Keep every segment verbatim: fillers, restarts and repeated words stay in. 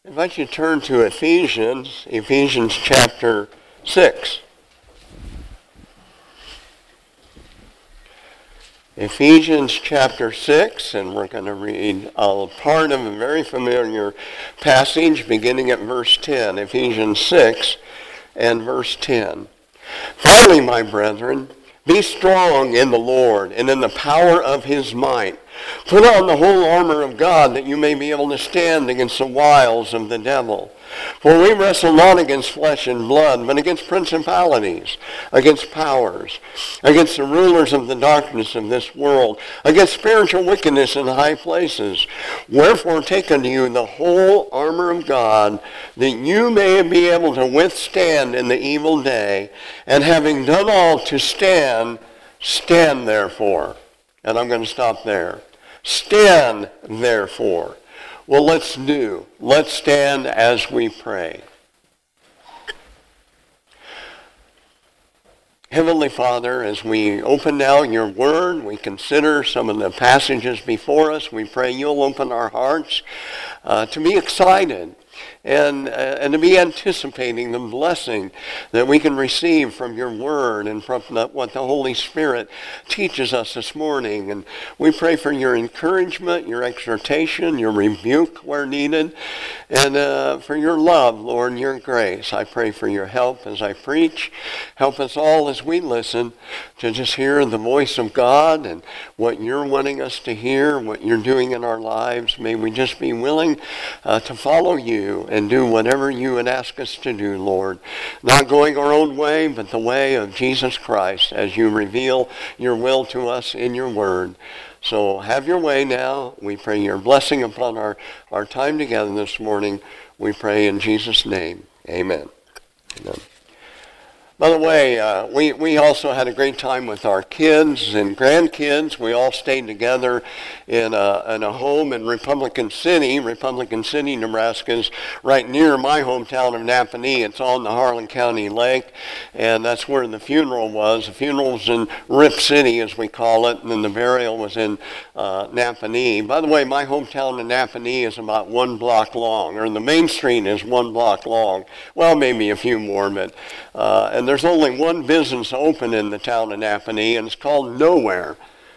I invite you to turn to Ephesians, Ephesians chapter six. Ephesians chapter six, and we're going to read a part of a very familiar passage beginning at verse ten. Ephesians six and verse ten. Finally, my brethren, be strong in the Lord and in the power of his might. Put on the whole armor of God that you may be able to stand against the wiles of the devil. For we wrestle not against flesh and blood, but against principalities, against powers, against the rulers of the darkness of this world, against spiritual wickedness in high places. Wherefore take unto you the whole armor of God, that you may be able to withstand in the evil day, and having done all to stand, stand therefore. And I'm going to stop there. Stand therefore. Well, let's do. Let's stand as we pray. Heavenly Father, as we open now your word, we consider some of the passages before us. We pray you'll open our hearts uh, to be excited and, uh, and to be anticipating the blessing that we can receive from your word and from the, what the Holy Spirit teaches us this morning. And we pray for your encouragement, your exhortation, your rebuke where needed, and uh, for your love, Lord, and your grace. I pray for your help as I preach. Help us all as we listen to just hear the voice of God and what you're wanting us to hear, what you're doing in our lives. May we just be willing uh, to follow you and do whatever you would ask us to do, Lord. Not going our own way, but the way of Jesus Christ as you reveal your will to us in your word. So have your way now. We pray your blessing upon our, our time together this morning. We pray in Jesus' name. Amen. Amen. By the way, uh, we, we also had a great time with our kids and grandkids. We all stayed together in a, in a home in Republican City. Republican City, Nebraska is right near my hometown of Nappanee. It's on the Harlan County Lake, and that's where the funeral was. The funeral was in Rip City, as we call it, and then the burial was in uh, Nappanee. By the way, my hometown in Nappanee is about one block long, or the main street is one block long. Well, maybe a few more, but uh, and there's only one business open in the town of Nappanee, and it's called Nowhere.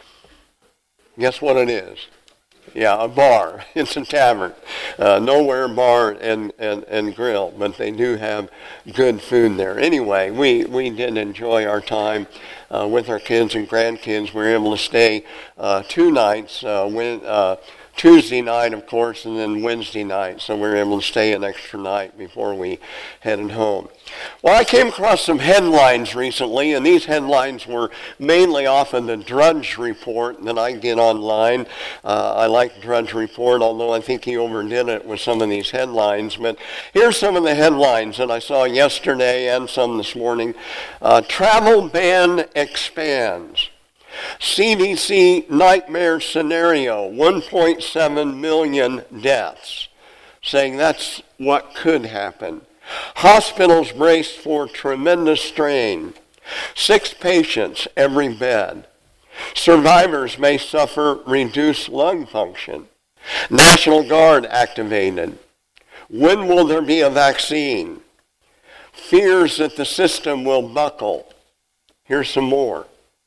Guess what it is? Yeah, a bar. It's a tavern. Uh, Nowhere Bar and, and, and Grill, but they do have good food there. Anyway, we, we did enjoy our time uh, with our kids and grandkids. We were able to stay uh, two nights, uh, when, uh, Tuesday night, of course, and then Wednesday night. So we were able to stay an extra night before we headed home. Well, I came across some headlines recently, and these headlines were mainly off of the Drudge Report that I get online. Uh, I like Drudge Report, although I think he overdid it with some of these headlines. But here's some of the headlines that I saw yesterday and some this morning. Uh, travel ban expands. C D C nightmare scenario, one point seven million deaths, saying that's what could happen. Hospitals brace for tremendous strain. Six patients every bed. Survivors may suffer reduced lung function. National Guard activated. When will there be a vaccine? Fears that the system will buckle. Here's some more.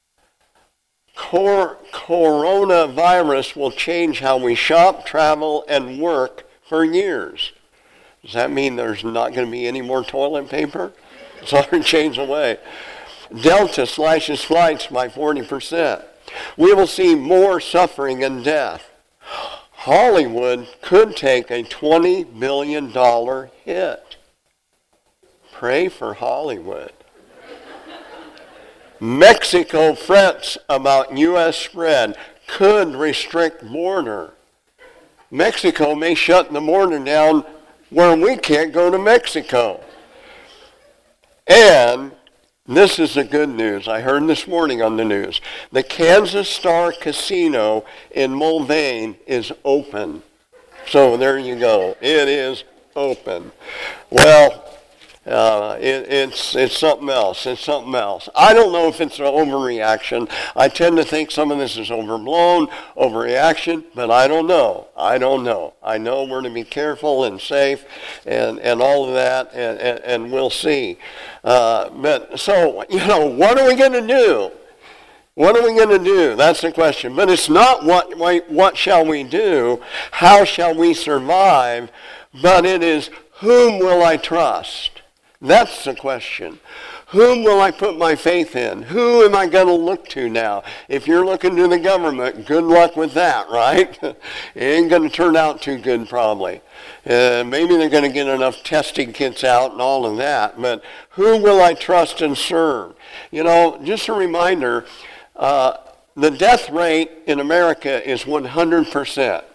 Cor- coronavirus will change how we shop, travel, and work for years. Does that mean there's not going to be any more toilet paper? It's already changed away. Delta slashes flights by forty percent. We will see more suffering and death. Hollywood could take a twenty billion dollars hit. Pray for Hollywood. Mexico frets about U S spread, could restrict border. Mexico may shut the border down where we can't go to Mexico. And this is the good news. I heard this morning on the news. The Kansas Star Casino in Mulvane is open. So there you go. It is open. Well, Uh, it, it's it's something else. It's something else. I don't know if it's an overreaction. I tend to think some of this is overblown, overreaction, but I don't know. I don't know. I know we're to be careful and safe and, and all of that, and, and, and we'll see. Uh, but so, you know, what are we going to do? What are we going to do? That's the question. But it's not what, what shall we do, how shall we survive, but it is whom will I trust? That's the question. Whom will I put my faith in? Who am I going to look to now? If you're looking to the government, good luck with that, right? It ain't going to turn out too good probably. Uh, maybe they're going to get enough testing kits out and all of that, but who will I trust and serve? You know, just a reminder, uh, the death rate in America is one hundred percent.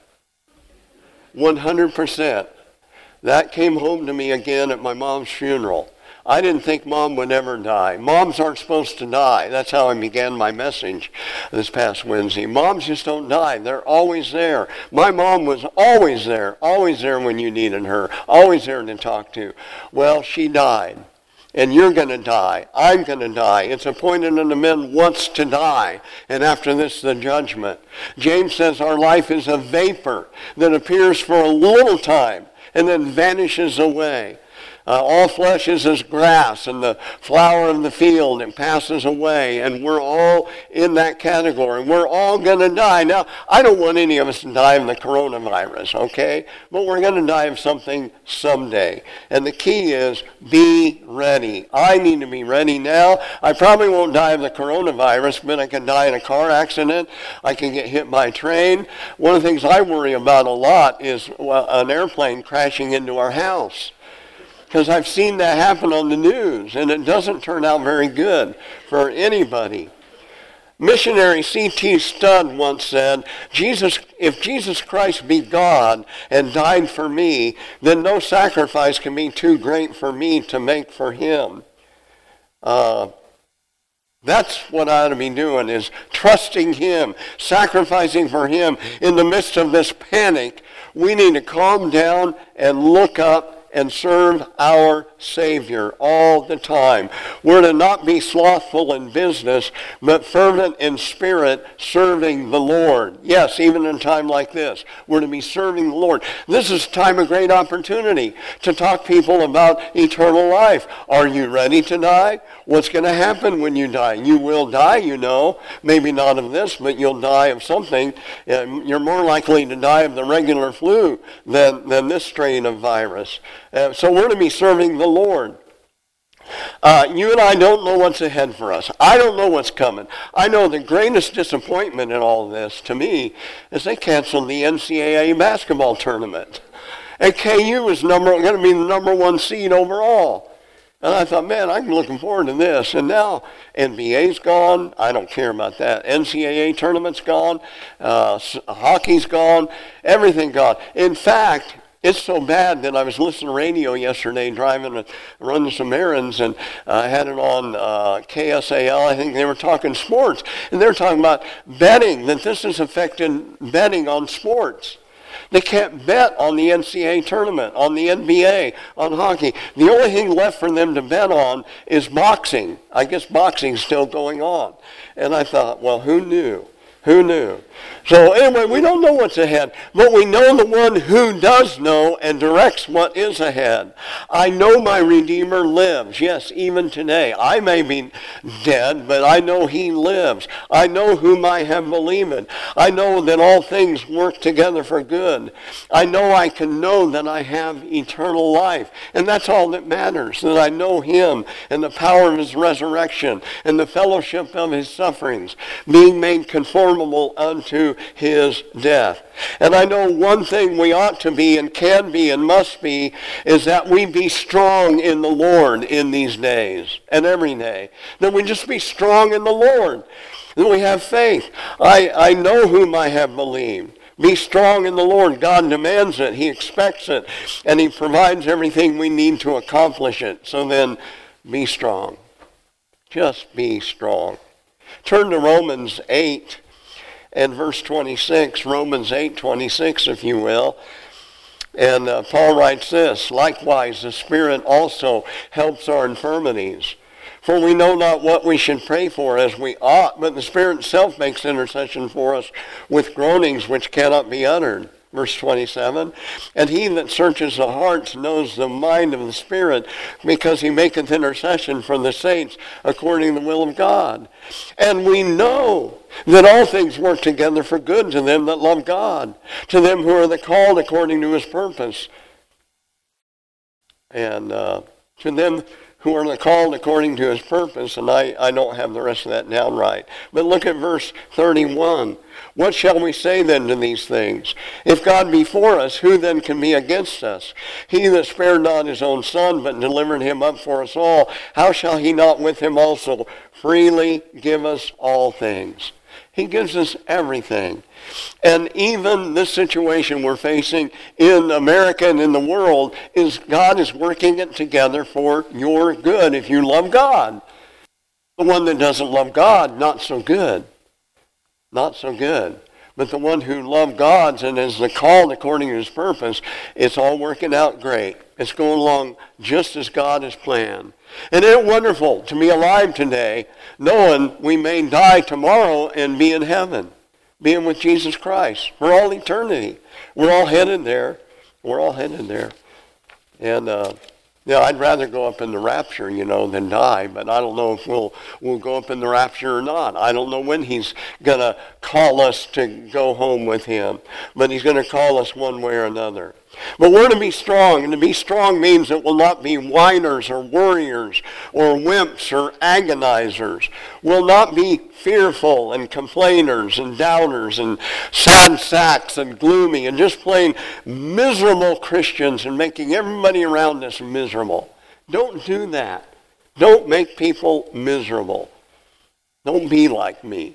one hundred percent. That came home to me again at my mom's funeral. I didn't think Mom would ever die. Moms aren't supposed to die. That's how I began my message this past Wednesday. Moms just don't die. They're always there. My mom was always there, always there when you needed her, always there to talk to. Well, she died. And you're going to die. I'm going to die. It's appointed unto men once to die. And after this, the judgment. James says our life is a vapor that appears for a little time and then vanishes away. Uh, all flesh is as grass and the flower of the field. It passes away, and we're all in that category. We're all going to die. Now, I don't want any of us to die of the coronavirus, okay? But we're going to die of something someday. And the key is be ready. I need to be ready now. I probably won't die of the coronavirus, but I can die in a car accident. I can get hit by a train. One of the things I worry about a lot is well, an airplane crashing into our house. Because I've seen that happen on the news, and it doesn't turn out very good for anybody. Missionary C T Studd once said, "Jesus, if Jesus Christ be God and died for me, then no sacrifice can be too great for me to make for him." Uh, That's what I ought to be doing, is trusting him, sacrificing for him. In the midst of this panic, we need to calm down and look up and serve our Savior all the time. We're to not be slothful in business, but fervent in spirit, serving the Lord. Yes, even in a time like this, we're to be serving the Lord. This is a time of great opportunity to talk to people about eternal life. Are you ready to die? What's going to happen when you die? You will die, you know. Maybe not of this, but you'll die of something. You're more likely to die of the regular flu than, than this strain of virus. Uh, so we're to be serving the Lord. Uh, you and I don't know what's ahead for us. I don't know what's coming. I know the greatest disappointment in all of this, to me, is they canceled the N C double A basketball tournament. And K U is number, going to be the number one seed overall. And I thought, man, I'm looking forward to this. And now N B A's gone. I don't care about that. N C double A tournament's gone. Uh, hockey's gone. Everything gone. In fact, it's so bad that I was listening to radio yesterday, driving and running some errands, and I uh, had it on uh, K S A L. I think they were talking sports, and they were talking about betting, that this has affected betting on sports. They can't bet on the N C double A tournament, on the N B A, on hockey. The only thing left for them to bet on is boxing. I guess boxing's still going on. And I thought, well, who knew? Who knew? So anyway, we don't know what's ahead, but we know the one who does know and directs what is ahead. I know my Redeemer lives. Yes, even today. I may be dead, but I know he lives. I know whom I have believed. I know that all things work together for good. I know I can know that I have eternal life. And that's all that matters, that I know him and the power of his resurrection and the fellowship of his sufferings, being made conformable unto his death. And I know one thing we ought to be and can be and must be is that we be strong in the Lord in these days and every day. That we just be strong in the Lord. That we have faith. I, I know whom I have believed. Be strong in the Lord. God demands it. He expects it. And he provides everything we need to accomplish it. So then, be strong. Just be strong. Turn to Romans eight and verse twenty-six. Romans eight twenty-six, if you will. And uh, Paul writes this, likewise, the Spirit also helps our infirmities. For we know not what we should pray for as we ought, but the Spirit itself makes intercession for us with groanings which cannot be uttered. Verse twenty-seven, and he that searches the hearts knows the mind of the Spirit, because he maketh intercession for the saints according to the will of God. And we know that all things work together for good to them that love God, to them who are the called according to his purpose. And uh, to them who are the called according to his purpose, and I, I don't have the rest of that down right. But look at verse thirty-one. What shall we say then to these things? If God be for us, who then can be against us? He that spared not his own son, but delivered him up for us all, how shall he not with him also freely give us all things? He gives us everything. And even this situation we're facing in America and in the world is God is working it together for your good if you love God. The one that doesn't love God, not so good. Not so good. But the one who loved God and is the called according to his purpose, it's all working out great. It's going along just as God has planned. And isn't it wonderful to be alive today, knowing we may die tomorrow and be in heaven, being with Jesus Christ for all eternity. We're all headed there. We're all headed there. And uh, yeah, I'd rather go up in the rapture, you know, than die. But I don't know if we'll we'll go up in the rapture or not. I don't know when he's going to call us to go home with him. But he's going to call us one way or another. But we're to be strong, and to be strong means that we'll not be whiners or worriers or wimps or agonizers. We'll not be fearful and complainers and doubters and sad sacks and gloomy and just plain miserable Christians and making everybody around us miserable. Don't do that. Don't make people miserable. Don't be like me.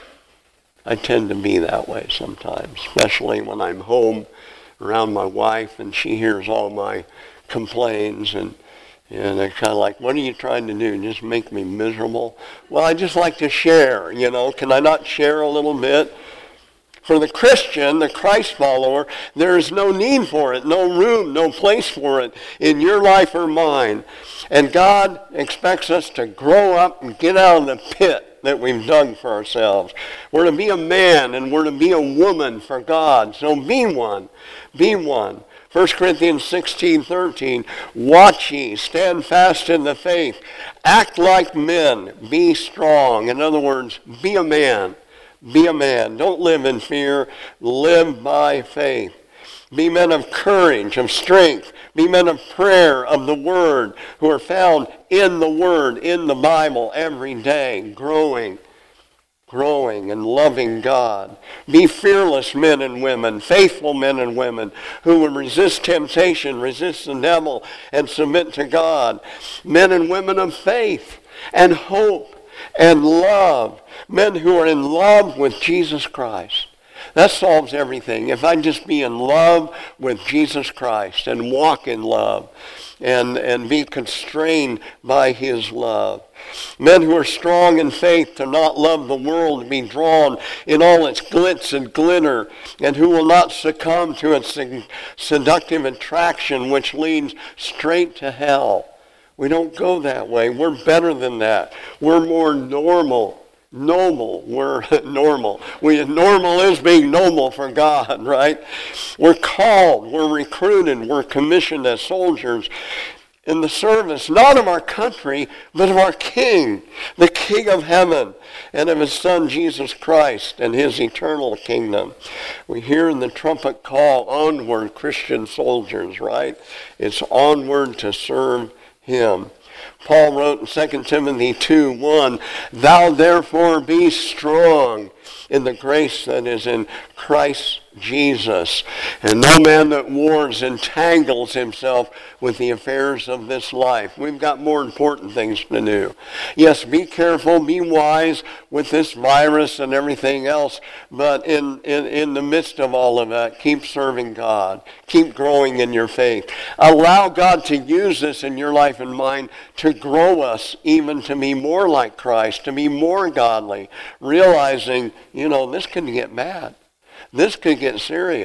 I tend to be that way sometimes, especially when I'm home around my wife and she hears all my complaints and and they're kind of like, what are you trying to do? Just make me miserable? Well, I just like to share, you know. Can I not share a little bit? For the Christian, the Christ follower, there is no need for it, no room, no place for it in your life or mine. And God expects us to grow up and get out of the pit that we've dug for ourselves. We're to be a man and we're to be a woman for God. So be one. Be one. First Corinthians sixteen thirteen, watch ye, stand fast in the faith, act like men, be strong. In other words, be a man. Be a man. Don't live in fear. Live by faith. Be men of courage, of strength. Be men of prayer, of the Word, who are found in the Word, in the Bible every day, growing, growing and loving God. Be fearless men and women, faithful men and women, who will resist temptation, resist the devil, and submit to God. Men and women of faith and hope and love. Men who are in love with Jesus Christ. That solves everything. If I just be in love with Jesus Christ and walk in love and, and be constrained by his love. Men who are strong in faith to not love the world, to be drawn in all its glitz and glitter, and who will not succumb to its seductive attraction which leads straight to hell. We don't go that way. We're better than that. We're more normal. Noble. We're normal. We, normal is being noble for God, right? We're called. We're recruited. We're commissioned as soldiers in the service, not of our country, but of our King, the King of heaven, and of his Son, Jesus Christ, and his eternal kingdom. We hear in the trumpet call, onward, Christian soldiers, right? It's onward to serve him. Paul wrote in Second Timothy two one, thou therefore be strong in the grace that is in Christ Jesus. And no man that wars entangles himself with the affairs of this life. We've got more important things to do. Yes, be careful, be wise with this virus and everything else, but in, in, in the midst of all of that, keep serving God. Keep growing in your faith. Allow God to use this in your life and mine to grow us even to be more like Christ, to be more godly, realizing, you know, this can get bad. This could get serious.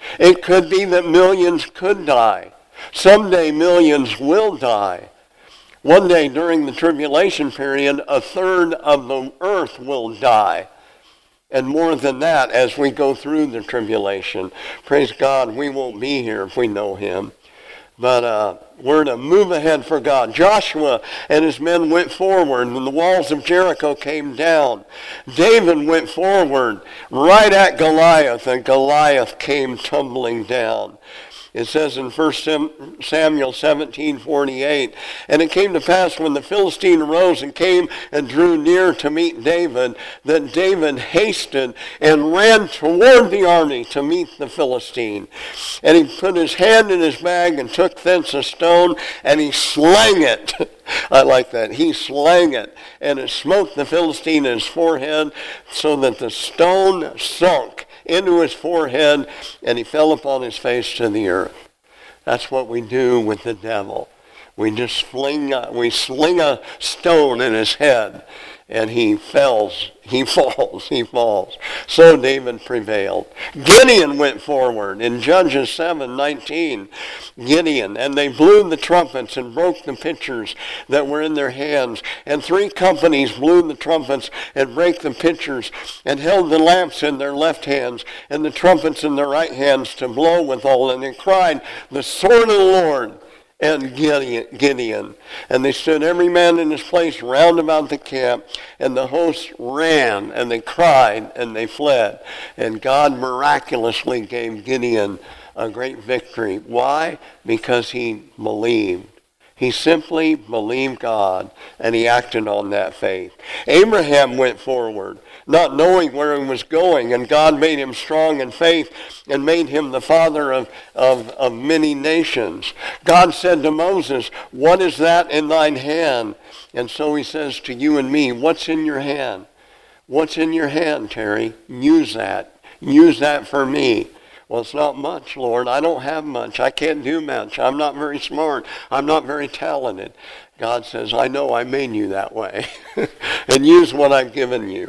It could be that millions could die. Someday millions will die. One day during the tribulation period, a third of the earth will die. And more than that as we go through the tribulation. Praise God, we won't be here if we know him. But uh, we're to move ahead for God. Joshua and his men went forward, and the walls of Jericho came down. David went forward right at Goliath, and Goliath came tumbling down. It says in First Samuel seventeen forty-eight, and it came to pass when the Philistine arose and came and drew near to meet David, that David hasted and ran toward the army to meet the Philistine. And he put his hand in his bag and took thence a stone, and he slang it. I like that. He slang it, and it smote the Philistine in his forehead, so that the stone sunk into his forehead, and he fell upon his face to the earth. That's what we do with the devil. We just fling, a, we sling a stone in his head, and he falls, he falls, he falls. So David prevailed. Gideon went forward in Judges seven nineteen. Gideon, and they blew the trumpets and broke the pitchers that were in their hands. And three companies blew the trumpets and brake the pitchers, and held the lamps in their left hands, and the trumpets in their right hands to blow withal. And they cried, the sword of the Lord and Gideon. And they stood every man in his place round about the camp, and the host ran, and they cried, and they fled. And God miraculously gave Gideon a great victory. Why? Because he believed. He simply believed God, and he acted on that faith. Abraham went forward, not knowing where he was going, and God made him strong in faith and made him the father of, of, of many nations. God said to Moses, what is that in thine hand? And so he says to you and me, what's in your hand? What's in your hand, Terry? Use that. Use that for me. Well, it's not much, Lord. I don't have much. I can't do much. I'm not very smart. I'm not very talented. God says, I know I made you that way. And use what I've given you.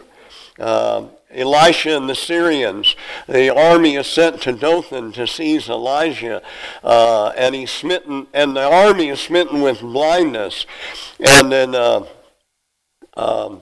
Uh, Elisha and the Syrians, the army is sent to Dothan to seize Elijah, uh, and he's smitten, and the army is smitten with blindness. And then uh, um,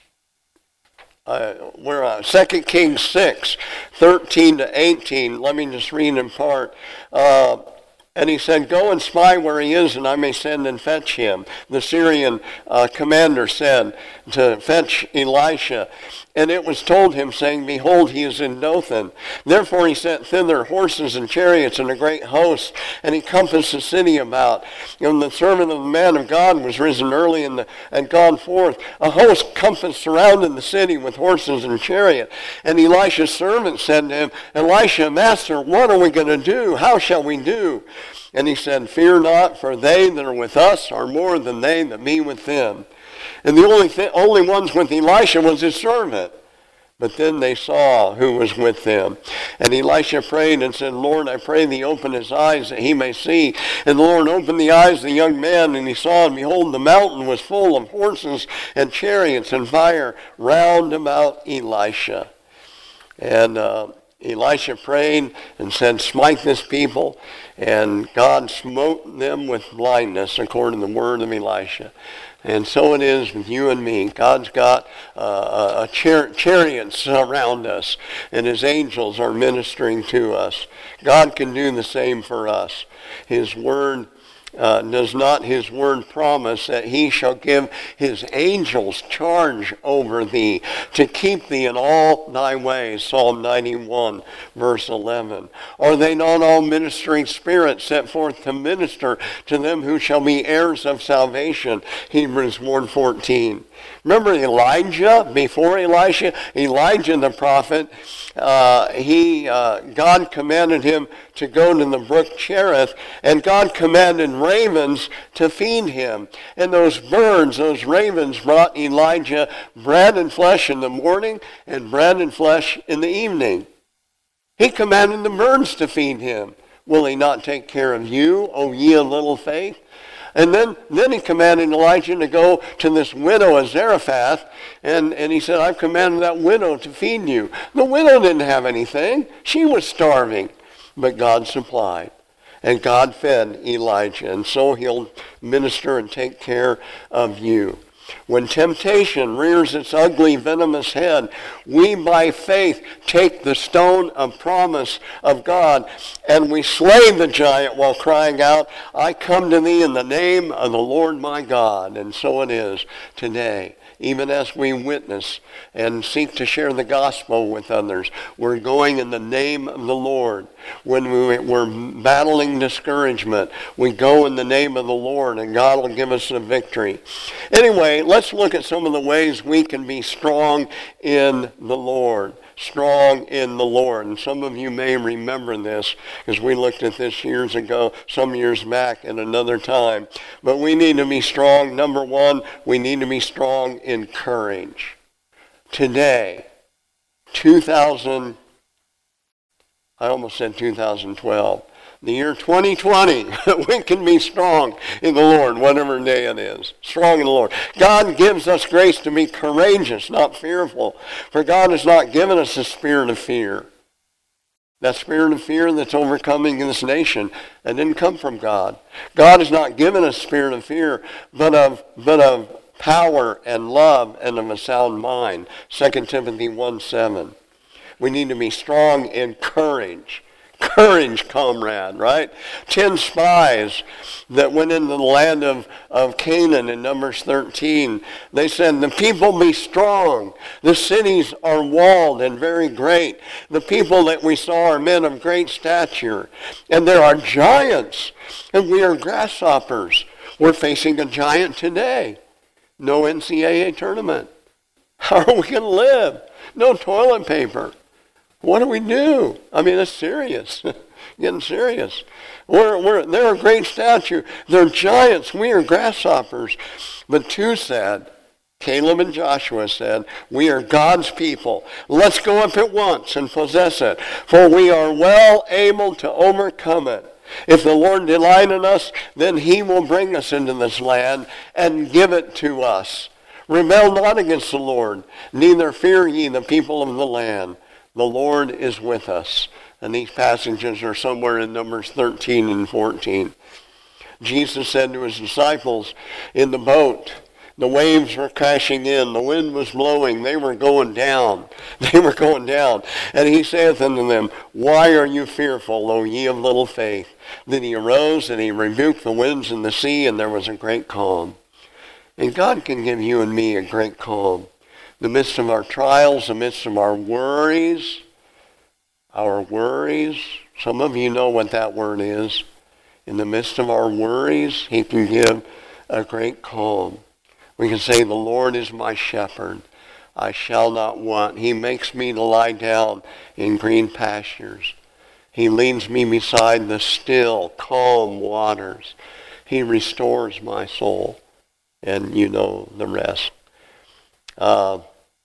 Uh, we're uh, Second Kings six, thirteen to eighteen. Let me just read in part. Uh, and he said, go and spy where he is, and I may send and fetch him. The Syrian uh, commander said to fetch Elisha. And it was told him, saying, behold, he is in Dothan. Therefore he sent thither horses and chariots and a great host, and he compassed the city about. And the servant of the man of God was risen early in the, and gone forth. A host compassed surrounded the city with horses and chariot. And Elisha's servant said to him, Elisha, Master, what are we going to do? How shall we do? And he said, fear not, for they that are with us are more than they that be with them. And the only th- only ones with Elisha was his servant. But then they saw who was with them. And Elisha prayed and said, Lord, I pray thee open his eyes that he may see. And the Lord opened the eyes of the young man, and he saw, and behold, the mountain was full of horses and chariots and fire round about Elisha. And uh, Elisha prayed and said, smite this people. And God smote them with blindness, according to the word of Elisha. And so it is with you and me. God's got uh, a char- chariots around us, and his angels are ministering to us. God can do the same for us. His word Uh, does not his word promise that he shall give his angels charge over thee to keep thee in all thy ways? Psalm ninety-one, verse eleven. Are they not all ministering spirits set forth to minister to them who shall be heirs of salvation? Hebrews one fourteen. Remember Elijah before Elisha? Elijah the prophet, uh, he uh, God commanded him to go to the brook Cherith, and God commanded ravens to feed him. And those birds, those ravens, brought Elijah bread and flesh in the morning and bread and flesh in the evening. He commanded the birds to feed him. Will he not take care of you, O ye of little faith? And then, then he commanded Elijah to go to this widow of Zarephath, and, and he said, I've commanded that widow to feed you. The widow didn't have anything. She was starving. but God supplied. And God fed Elijah, and so he'll minister and take care of you. When temptation rears its ugly, venomous head, we by faith take the stone of promise of God, and we slay the giant while crying out, I come to thee in the name of the Lord my God. And so it is today. Even as we witness and seek to share the gospel with others, we're going in the name of the Lord. When we, we're battling discouragement, we go in the name of the Lord, and God will give us the victory. Anyway, let's look at some of the ways we can be strong in the Lord. Strong in the Lord. And some of you may remember this because we looked at this years ago, some years back at another time. But we need to be strong. Number one, we need to be strong in courage. Today, two thousand, I almost said two thousand twelve. The year twenty twenty, we can be strong in the Lord, whatever day it is. Strong in the Lord. God gives us grace to be courageous, not fearful. For God has not given us a spirit of fear. That spirit of fear that's overcoming this nation, that didn't come from God. God has not given us a spirit of fear, but of, but of power and love and of a sound mind. Second Timothy one seven. We need to be strong in courage. Courage, comrade, right? Ten spies that went into the land of, of Canaan in Numbers thirteen. They said, the people be strong. The cities are walled and very great. The people that we saw are men of great stature. And there are giants, and we are grasshoppers. We're facing a giant today. No N C double A tournament. How are we going to live? No toilet paper. What do we do? I mean, it's serious. Getting serious. We're, we're, they're a great stature. They're giants. We are grasshoppers. But two said, Caleb and Joshua said, we are God's people. Let's go up at once and possess it, for we are well able to overcome it. If the Lord delight in us, then he will bring us into this land and give it to us. Rebel not against the Lord, neither fear ye the people of the land. The Lord is with us. And these passages are somewhere in Numbers thirteen and fourteen. Jesus said to his disciples in the boat, the waves were crashing in, the wind was blowing, they were going down. They were going down. And he saith unto them, why are you fearful, O ye of little faith? Then he arose and he rebuked the winds and the sea, and there was a great calm. And God can give you and me a great calm. In the midst of our trials, in the midst of our worries, our worries, some of you know what that word is. In the midst of our worries, he can give a great calm. We can say, the Lord is my shepherd. I shall not want. He makes me to lie down in green pastures. He leads me beside the still, calm waters. He restores my soul. And you know the rest. Uh,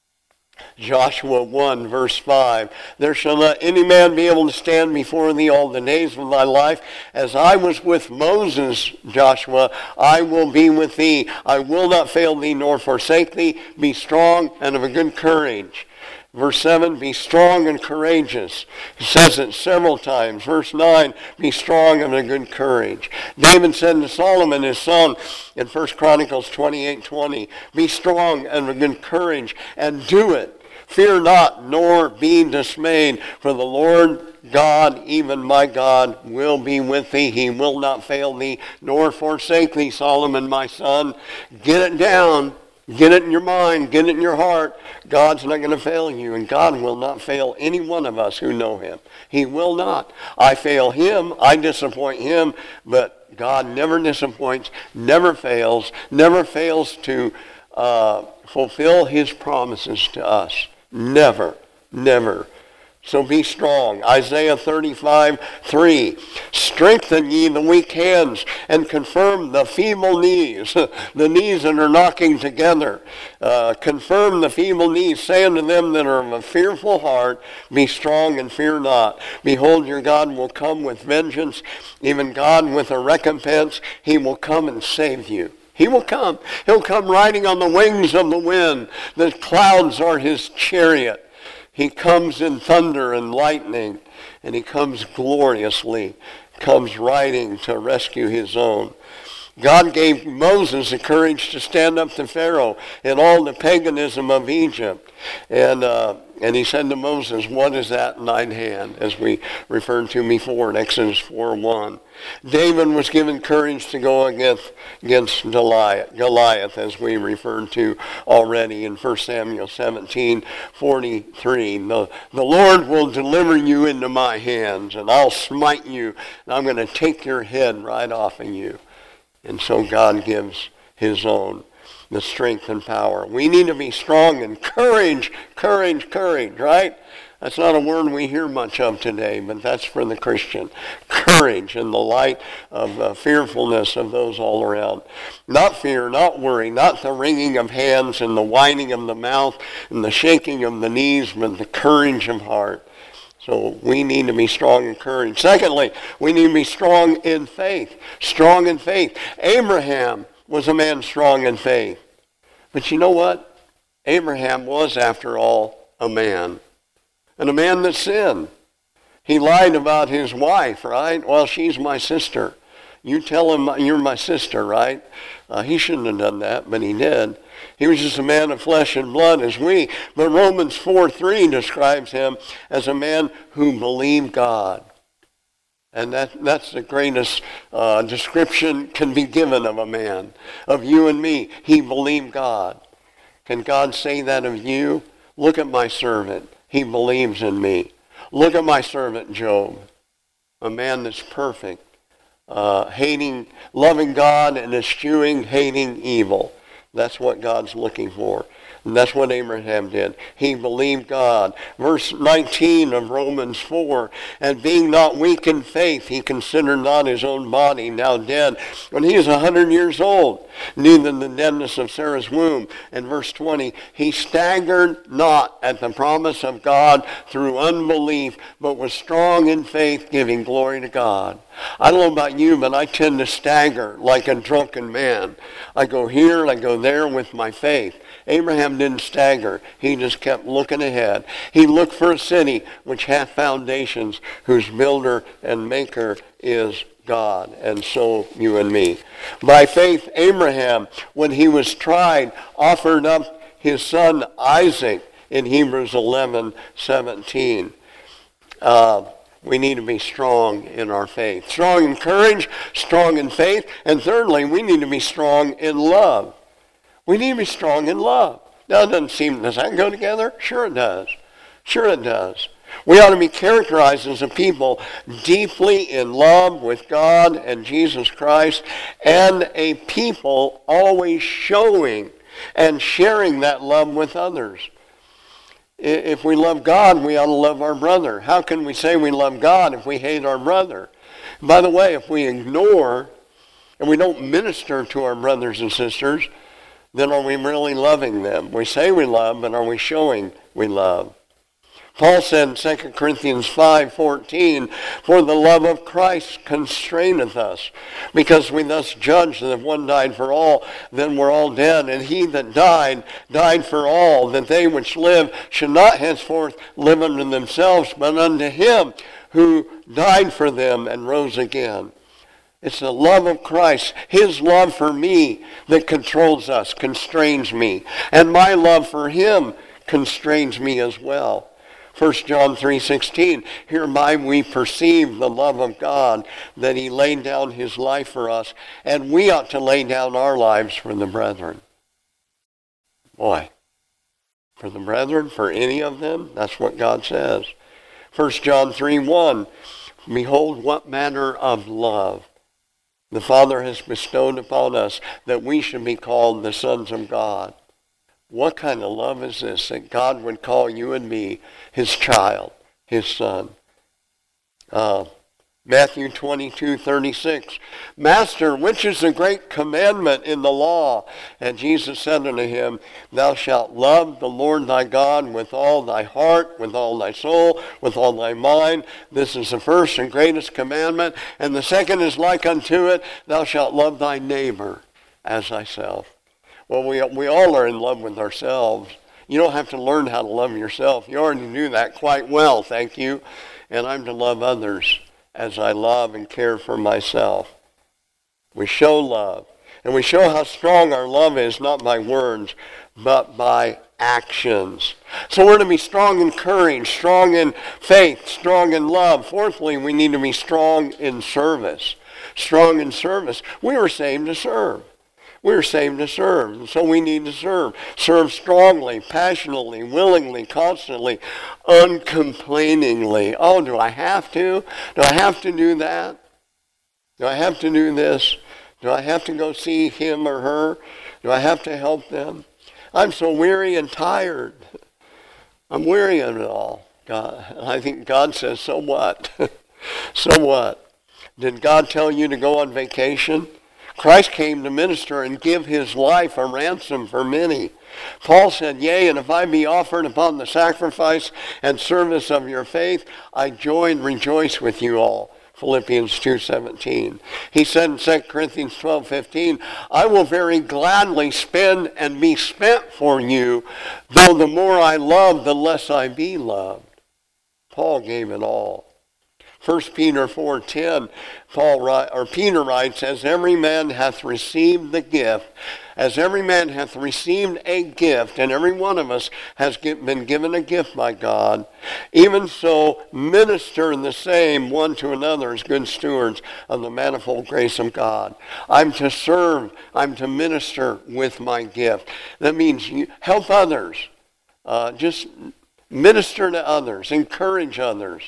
Joshua one, verse five, there shall not any man be able to stand before thee all the days of thy life. As I was with Moses, Joshua, I will be with thee. I will not fail thee nor forsake thee. Be strong and of a good courage. Verse seven, be strong and courageous. He says it several times. Verse nine, be strong and of good courage. David said to Solomon, his son, in First Chronicles twenty-eight twenty, be strong and of good courage, and do it. Fear not, nor be dismayed, for the Lord God, even my God, will be with thee. He will not fail thee, nor forsake thee, Solomon, my son. Get it down. Get it in your mind. Get it in your heart. God's not going to fail you, and God will not fail any one of us who know him. He will not. I fail him. I disappoint him, but God never disappoints, never fails, never fails to uh, fulfill his promises to us. Never, never. So be strong. Isaiah thirty-five three. Strengthen ye the weak hands and confirm the feeble knees. The knees that are knocking together. Uh, confirm the feeble knees. Say unto them that are of a fearful heart, be strong and fear not. Behold, your God will come with vengeance, even God with a recompense. He will come and save you. He will come. He'll come riding on the wings of the wind. The clouds are his chariot. He comes in thunder and lightning, and he comes gloriously, comes riding to rescue his own. God gave Moses the courage to stand up to Pharaoh in all the paganism of Egypt. And uh, and he said to Moses, what is that in thine hand? As we referred to before in Exodus four one. David was given courage to go against, against Goliath, Goliath, as we referred to already in First Samuel seventeen forty-three. The, the Lord will deliver you into my hands, and I'll smite you, and I'm going to take your head right off of you. And so God gives his own, the strength and power. We need to be strong in courage, courage, courage, right? That's not a word we hear much of today, but that's for the Christian. Courage in the light of the fearfulness of those all around. Not fear, not worry, not the wringing of hands and the whining of the mouth and the shaking of the knees, but the courage of heart. So we need to be strong in courage. Secondly, we need to be strong in faith. Strong in faith. Abraham was a man strong in faith. But you know what? Abraham was, after all, a man. And a man that sinned. He lied about his wife, right? Well, she's my sister. You tell him you're my sister, right? Uh, he shouldn't have done that, but he did. He was just a man of flesh and blood as we. But Romans four three describes him as a man who believed God. And that, that's the greatest uh, description can be given of a man, of you and me. He believed God. Can God say that of you? Look at my servant. He believes in me. Look at my servant Job, a man that's perfect, uh, hating, loving God and eschewing, hating evil. That's what God's looking for. And that's what Abraham did. He believed God. Verse nineteen of Romans four, and being not weak in faith, he considered not his own body now dead when he is a hundred years old, neither the deadness of Sarah's womb. And verse twenty, he staggered not at the promise of God through unbelief, but was strong in faith, giving glory to God. I don't know about you, but I tend to stagger like a drunken man. I go here and I go there with my faith. Abraham didn't stagger. He just kept looking ahead. He looked for a city which hath foundations, whose builder and maker is God. And so you and me. By faith, Abraham, when he was tried, offered up his son Isaac in Hebrews eleven seventeen. Uh, we need to be strong in our faith. Strong in courage, strong in faith. And thirdly, we need to be strong in love. We need to be strong in love. Now, it doesn't seem, does that go together? Sure it does. Sure it does. We ought to be characterized as a people deeply in love with God and Jesus Christ, and a people always showing and sharing that love with others. If we love God, we ought to love our brother. How can we say we love God if we hate our brother? By the way, if we ignore and we don't minister to our brothers and sisters, then are we really loving them? We say we love, but are we showing we love? Paul said in Second Corinthians five fourteen, for the love of Christ constraineth us, because we thus judge that if one died for all, then we're all dead. And he that died, died for all, that they which live should not henceforth live unto themselves, but unto him who died for them and rose again. It's the love of Christ, his love for me, that controls us, constrains me. And my love for him constrains me as well. First John three sixteen, hereby we perceive the love of God, that he laid down his life for us, and we ought to lay down our lives for the brethren. Boy, for the brethren, for any of them, that's what God says. First John three one, behold what manner of love the Father has bestowed upon us, that we should be called the sons of God. What kind of love is this, that God would call you and me his child, his son? Uh, Matthew twenty-two thirty-six, Master, which is the great commandment in the law? And Jesus said unto him, thou shalt love the Lord thy God with all thy heart, with all thy soul, with all thy mind. This is the first and greatest commandment. And the second is like unto it, thou shalt love thy neighbor as thyself. Well, we, we all are in love with ourselves. You don't have to learn how to love yourself. You already do that quite well, thank you. And I'm to love others as I love and care for myself. We show love. And we show how strong our love is, not by words, but by actions. So we're to be strong in courage, strong in faith, strong in love. Fourthly, we need to be strong in service. Strong in service. We were saved to serve. We were saved to serve, so we need to serve. Serve strongly, passionately, willingly, constantly, uncomplainingly. Oh, do I have to? Do I have to do that? Do I have to do this? Do I have to go see him or her? Do I have to help them? I'm so weary and tired. I'm weary of it all. God, I think God says, so what? So what? Did God tell you to go on vacation? Christ came to minister and give his life a ransom for many. Paul said, yea, and if I be offered upon the sacrifice and service of your faith, I joy and rejoice with you all. Philippians two seventeen. He said in Second Corinthians twelve fifteen, I will very gladly spend and be spent for you, though the more I love, the less I be loved. Paul gave it all. First Peter four ten, Paul or Peter writes, as every man hath received the gift, as every man hath received a gift, and every one of us has been given a gift by God, even so minister the same one to another as good stewards of the manifold grace of God. I'm to serve, I'm to minister with my gift. That means you help others. Uh, just minister to others, encourage others.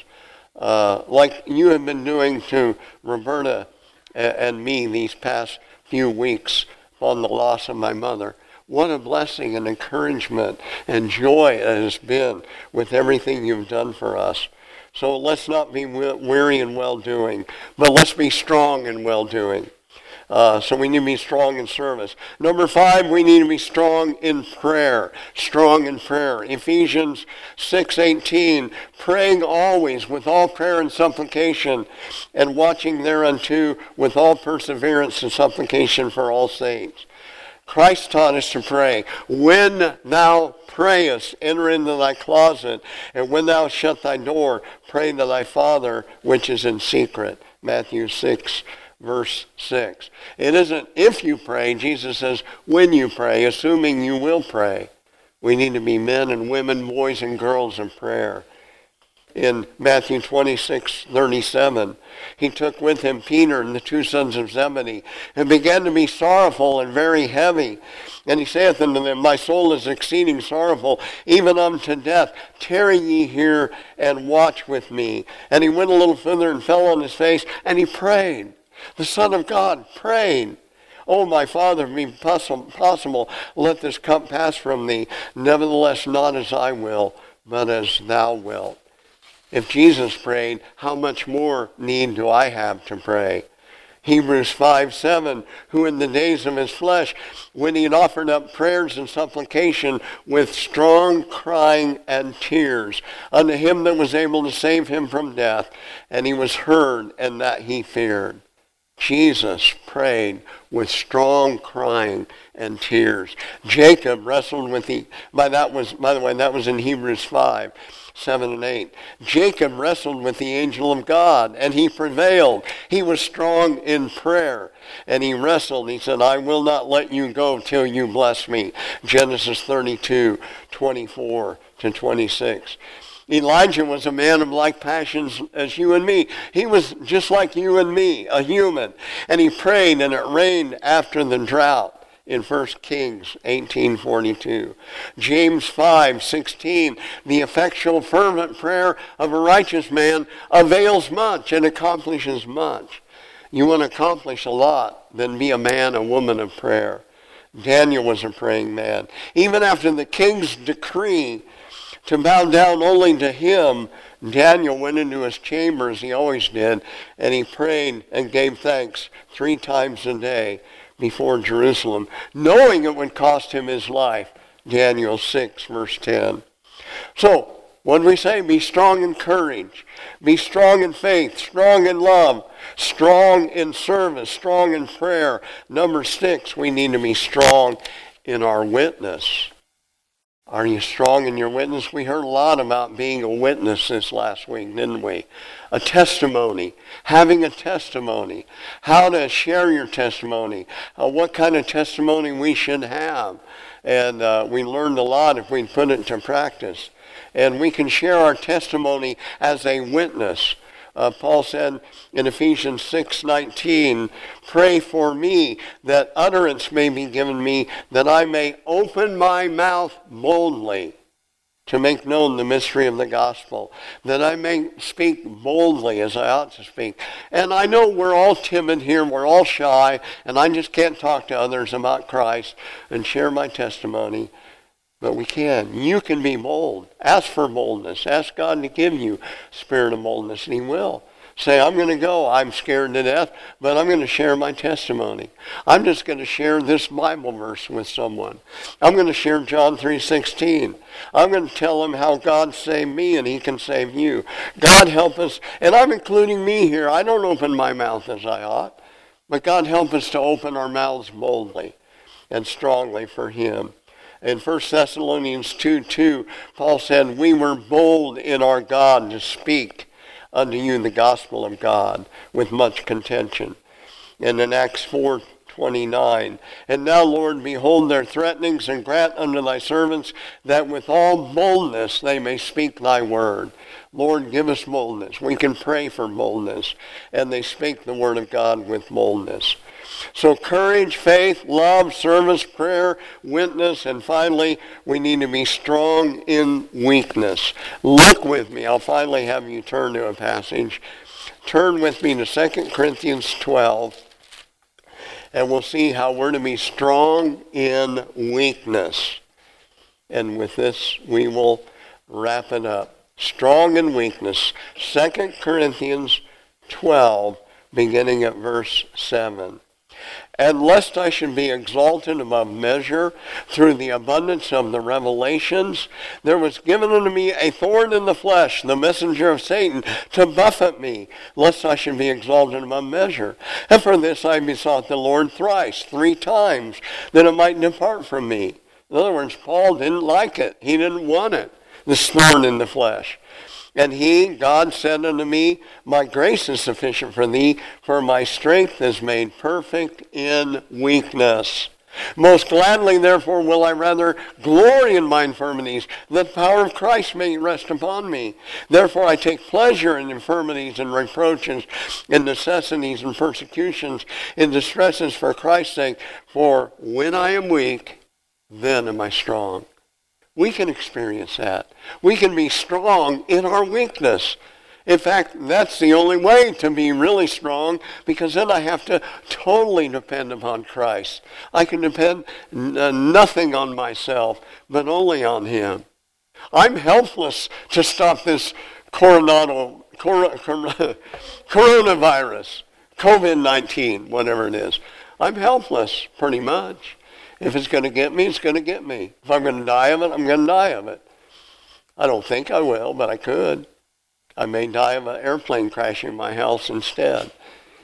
Uh, like you have been doing to Roberta and me these past few weeks on the loss of my mother. What a blessing and encouragement and joy it has been with everything you've done for us. So let's not be weary in well-doing, but let's be strong in well-doing. Uh, so we need to be strong in service. Number five, we need to be strong in prayer. Strong in prayer. Ephesians six eighteen, praying always with all prayer and supplication, and watching thereunto with all perseverance and supplication for all saints. Christ taught us to pray. When thou prayest, enter into thy closet, and when thou shut thy door, pray to thy Father which is in secret. Matthew six. Verse six. It isn't if you pray. Jesus says when you pray, assuming you will pray. We need to be men and women, boys and girls in prayer. In Matthew twenty-six thirty-seven, he took with him Peter and the two sons of Zebedee, and began to be sorrowful and very heavy. And he saith unto them, my soul is exceeding sorrowful, even unto death. Tarry ye here and watch with me. And he went a little further and fell on his face, and he prayed. The Son of God prayed, O my Father, if it be possible, let this cup pass from thee. Nevertheless, not as I will, but as thou wilt. If Jesus prayed, how much more need do I have to pray? Hebrews five seven, who in the days of his flesh, when he had offered up prayers and supplication with strong crying and tears unto him that was able to save him from death, and he was heard, and that he feared. Jesus prayed with strong crying and tears. Jacob wrestled with the, by that was, by the way, that was in Hebrews five, seven and eight. Jacob wrestled with the angel of God, and he prevailed. He was strong in prayer, and he wrestled. He said, I will not let you go till you bless me. Genesis thirty-two, twenty-four to twenty-six. Elijah was a man of like passions as you and me. He was just like you and me, a human. And he prayed, and it rained after the drought in First Kings eighteen forty-two. James five sixteen, the effectual fervent prayer of a righteous man avails much and accomplishes much. You want to accomplish a lot, then be a man, a woman of prayer. Daniel was a praying man. Even after the king's decree to bow down only to him, Daniel went into his chamber, as he always did, and he prayed and gave thanks three times a day before Jerusalem, knowing it would cost him his life. Daniel six, verse ten. So, what did we say? Be strong in courage. Be strong in faith, strong in love, strong in service, strong in prayer. Number six, we need to be strong in our witness. Are you strong in your witness? We heard a lot about being a witness this last week, didn't we? A testimony, having a testimony, how to share your testimony, uh, what kind of testimony we should have. And uh, we learned a lot if we put it into practice. And we can share our testimony as a witness. Uh, Paul said in Ephesians six nineteen, pray for me that utterance may be given me, that I may open my mouth boldly to make known the mystery of the gospel, that I may speak boldly as I ought to speak. And I know we're all timid here, we're all shy, and I just can't talk to others about Christ and share my testimony. But we can. You can be bold. Ask for boldness. Ask God to give you spirit of boldness, and he will. Say, I'm going to go. I'm scared to death, but I'm going to share my testimony. I'm just going to share this Bible verse with someone. I'm going to share John three sixteen. I'm going to tell them how God saved me and he can save you. God help us, and I'm including me here. I don't open my mouth as I ought, but God help us to open our mouths boldly and strongly for him. In First Thessalonians two two, Paul said, we were bold in our God to speak unto you the gospel of God with much contention. And in Acts four twenty-nine, and now, Lord, behold their threatenings, and grant unto thy servants that with all boldness they may speak thy word. Lord, give us boldness. We can pray for boldness. And they speak the word of God with boldness. So courage, faith, love, service, prayer, witness, and finally, we need to be strong in weakness. Look with me. I'll finally have you turn to a passage. Turn with me to Second Corinthians twelve, and we'll see how we're to be strong in weakness. And with this, we will wrap it up. Strong in weakness. Second Corinthians twelve, beginning at verse seven. And lest I should be exalted above measure through the abundance of the revelations, there was given unto me a thorn in the flesh, the messenger of Satan, to buffet me, lest I should be exalted above measure. And for this I besought the Lord thrice, three times, that it might depart from me. In other words, Paul didn't like it. He didn't want it, this thorn in the flesh. And he, God, said unto me, my grace is sufficient for thee, for my strength is made perfect in weakness. Most gladly, therefore, will I rather glory in my infirmities, that the power of Christ may rest upon me. Therefore I take pleasure in infirmities and reproaches, in necessities and persecutions, in distresses for Christ's sake. For when I am weak, then am I strong. We can experience that. We can be strong in our weakness. In fact, that's the only way to be really strong, because then I have to totally depend upon Christ. I can depend n- nothing on myself, but only on him. I'm helpless to stop this coronado, cor- cor- coronavirus, covid nineteen, whatever it is. I'm helpless, pretty much. If it's going to get me, it's going to get me. If I'm going to die of it, I'm going to die of it. I don't think I will, but I could. I may die of an airplane crashing my house instead.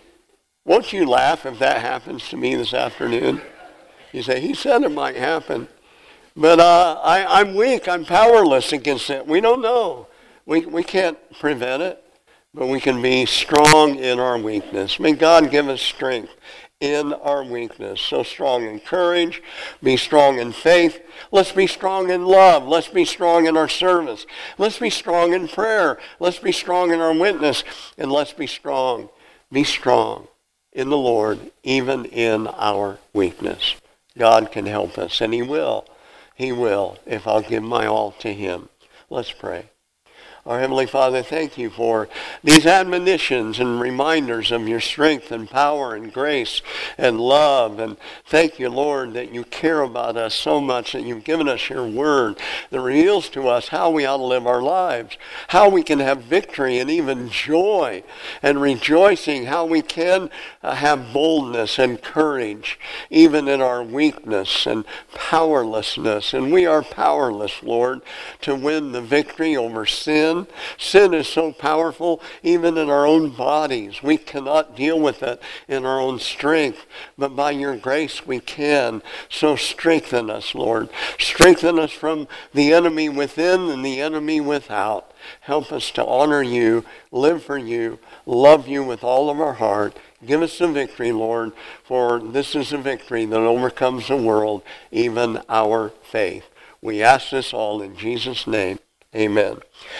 Won't you laugh if that happens to me this afternoon? You say, he said it might happen. But uh, I, I'm weak. I'm powerless against it. We don't know. We, we can't prevent it, but we can be strong in our weakness. May God give us strength in our weakness. So strong in courage, be strong in faith. Let's be strong in love. Let's be strong in our service. Let's be strong in prayer. Let's be strong in our witness. And let's be strong. Be strong in the Lord, even in our weakness. God can help us, and he will. He will, if I'll give my all to him. Let's pray. Our Heavenly Father, thank you for these admonitions and reminders of your strength and power and grace and love. And thank you, Lord, that you care about us so much, that you've given us your word that reveals to us how we ought to live our lives, how we can have victory and even joy and rejoicing, how we can uh, have boldness and courage even in our weakness and powerlessness. And we are powerless, Lord, to win the victory over sin sin. Sin is so powerful, even in our own bodies. We cannot deal with it in our own strength, but by your grace we can. So strengthen us, Lord. Strengthen us from the enemy within and the enemy without. Help us to honor you, live for you, love you with all of our heart. Give us the victory, Lord, for this is a victory that overcomes the world, even our faith. We ask this all in Jesus' name. Amen.